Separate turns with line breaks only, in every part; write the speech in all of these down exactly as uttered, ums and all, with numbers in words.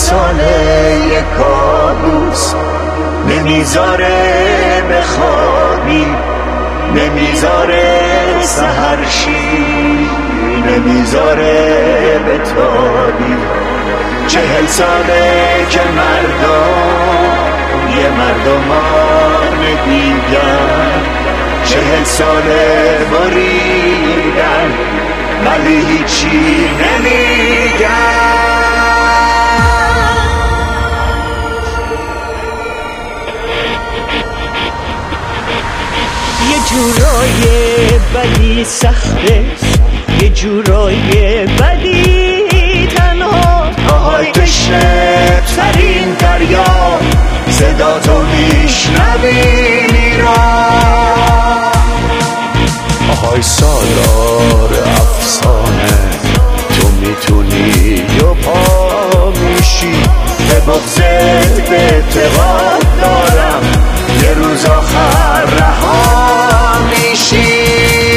ساله یک کابوس نمیذاره بخوابی، نمیذاره سحرشی، نمیذاره بتابی. چهل ساله که مردم یه مردمان دیگر، چهل ساله بریدن ولی هیچی نمیگن.
یه جورای بدی سخته، یه جورای بدی تنها.
آهای تشنه ترین دریا، صدا تو میشنوی میران. آهای سالار افسانه، تو میتونی و پا میشی. به بغضت به اعتقاد دارم یه روز آخر رها میشی.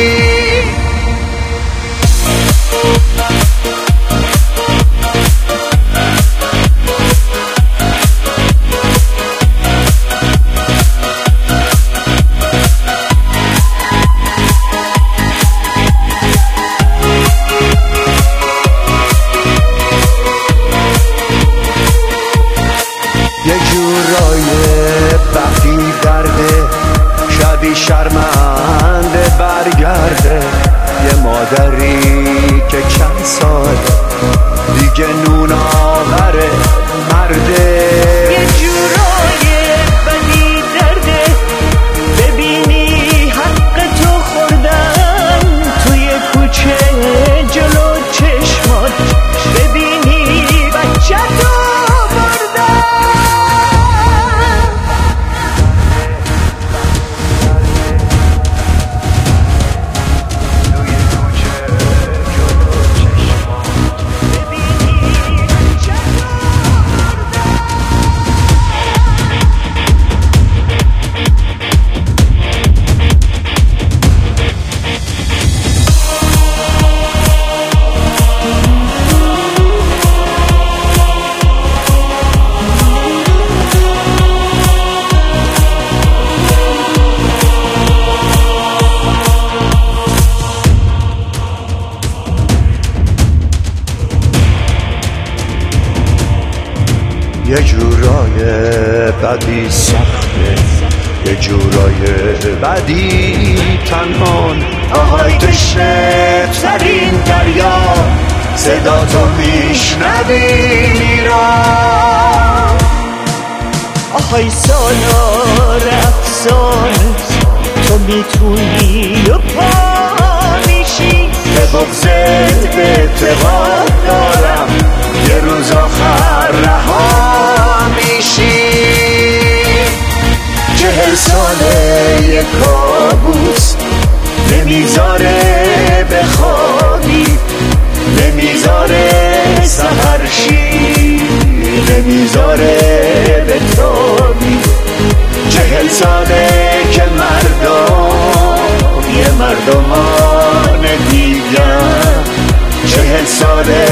یه جورای بخی درده، شبی شرمنده برگرده. یه مادری که چند سال دیگه نون آوره مرده.
یه جورای بدی درده، ببینی حق تو خوردن توی کوچه جلو چشمات، ببینی بچه تو بردن.
یه جورای بدی سخته، یه جورای بدی تنهان. آهای تشنه ترین دریا، صدا تو میشنوی میران.
آهای سالار افسانه، تو میتونی و پا میشی.
به بغضت به اعتقاد دارم یه روز آخر رها میشی. چهل ساله یک کابوس نمیذاره بخوابی، نمیذاره سحرشی، نمیذاره بتابی. چهل ساله که مردم یه مردمان دیگر، چهل ساله